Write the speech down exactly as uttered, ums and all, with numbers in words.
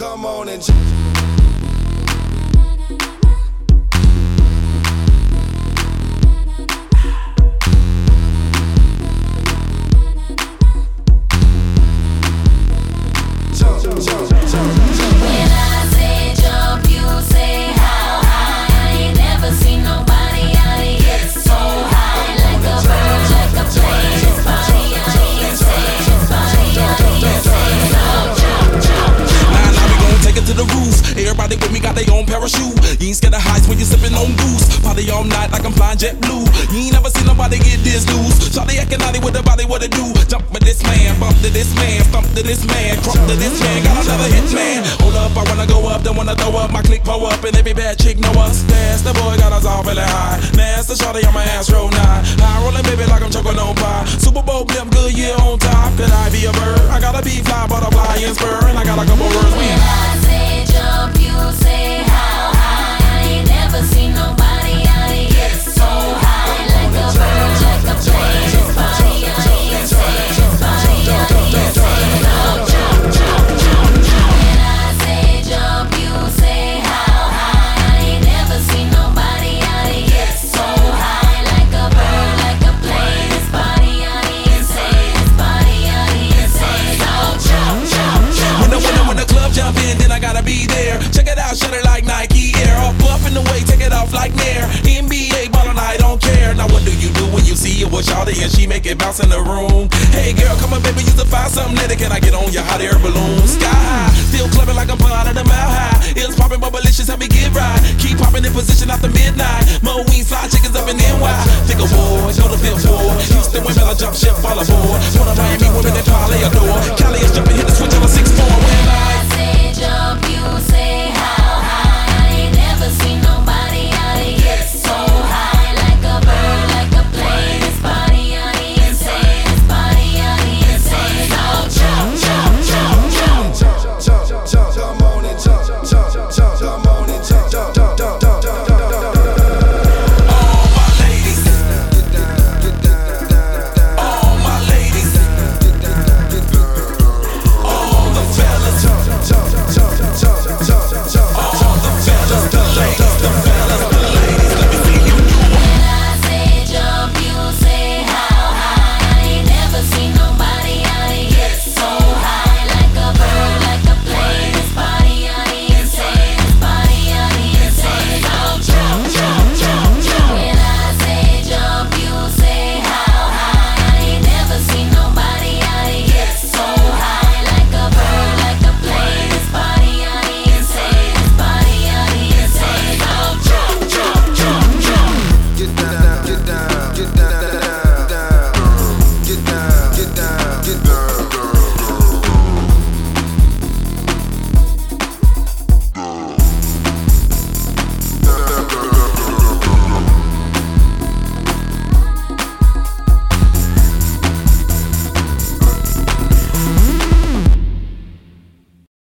come on and jump, jump, jump, jump, jump. When I say jump, you say how high. I ain't never seen nobody out of here so high. Like a bird, like a plane. This body, I ain't insane. This body, I ain't insane. So jump, jump, jump. Now, now we gon' take it to the roof. Everybody with me got their own parachute. You ain't scared of heights when you sippin' on goose. Party all night like I'm flying jet blue. You ain't never seen nobody get this loose. Shawty acting naughty with the body, what it do? Jump with this man, bump to this man, stump to this man, crump to this man. Got another hit man. Hold up, I wanna go up, don't wanna throw up. My click pull up and every bad chick know us. That's the boy got us all really high. Master shawty on my ass roll nine. High rolling baby like I'm choking on pie. Super Bowl blimp, good year on top. Could I be a bird? I gotta be fly, butterfly and spur. And I got a couple words. When I say jump, you say how high. I ain't never seen nobody out of here so high. Like a bird, like a plane. This body, I ain't insane. This body, I ain't insane. So jump, jump, jump, jump. When I say jump, you say how high. I ain't never seen nobody out of here so high. Like a bird, like a plane. This body, I ain't insane. This body, I ain't insane. So jump, jump, jump. When the, when the, when the club jump in, then I gotta be there. Check it out, shut it like Nike Air. Up, up in the way, take it off like Nair. N B A ballin', I don't care. Now what do you do when you see it with Shawty and she make it bounce in the room? Hey girl, come on baby, you to find something later. Can I get on your hot air balloon? Sky high, still clubbing like I'm out of the mile high. It's poppin', but malicious, help me get right. Keep poppin' in position after midnight. Mo wings, fly chickens up in N Y. Think of war, go to fifth floor. Houston women, I jump ship, fall aboard. One of Miami women that probably adore. Cali is jumping, hit the switch on a six four. When I say jump, you say how high. I ain't never seen nobody out of here so high. Like a bird, like a plane. This body, I ain't insane. This body, I ain't insane. So jump, jump, jump, jump. jump, jump, jump, come on and jump, jump, jump, jump, come on and jump, jump, jump, jump, jump, jump, jump, jump. all my ladies, all my ladies, all the fellas, Jump, jump, jump, jump, jump, jump, jump. all the fellas, the ladies, the fellas, the ladies. Let me see you do it. When I say jump, you say how high. I ain't never seen nobody out of here so high. Like a bird, like a plane. This body, I ain't insane. This body, I ain't insane. So jump, jump, jump, jump. When I say jump, you say how high. I ain't never seen nobody out of here so high. Like a bird, like a plane. This body, I ain't insane. This body, I ain't insane. So jump, jump, jump, jump. Get down, get down, get down.